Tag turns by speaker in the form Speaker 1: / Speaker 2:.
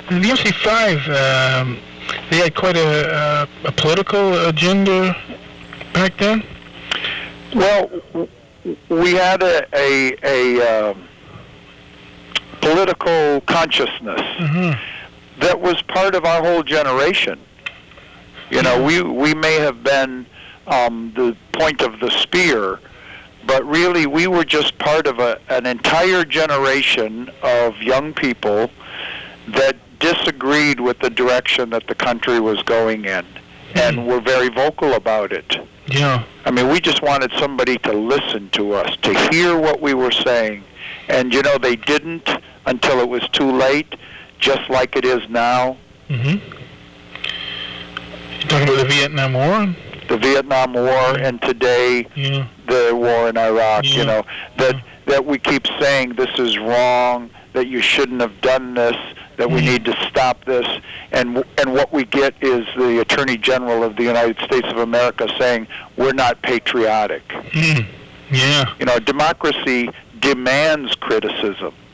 Speaker 1: And the MC5, they had quite a political agenda back then.
Speaker 2: Well, we had a political consciousness that was part of our whole generation. You know, we may have been the point of the spear, but really we were just part of an entire generation of young people that disagreed with the direction that the country was going in, and were very vocal about it.
Speaker 1: Yeah.
Speaker 2: I mean, we just wanted somebody to listen to us, to hear what we were saying. And, you know, they didn't until it was too late, just like it is now.
Speaker 1: You're talking about the Vietnam War?
Speaker 2: The Vietnam War, and today the war in Iraq, you know, that we keep saying this is wrong, that you shouldn't have done this, that we need to stop this, and what we get is the Attorney General of the United States of America saying we're not patriotic.
Speaker 1: Yeah.
Speaker 2: You know, democracy demands criticism.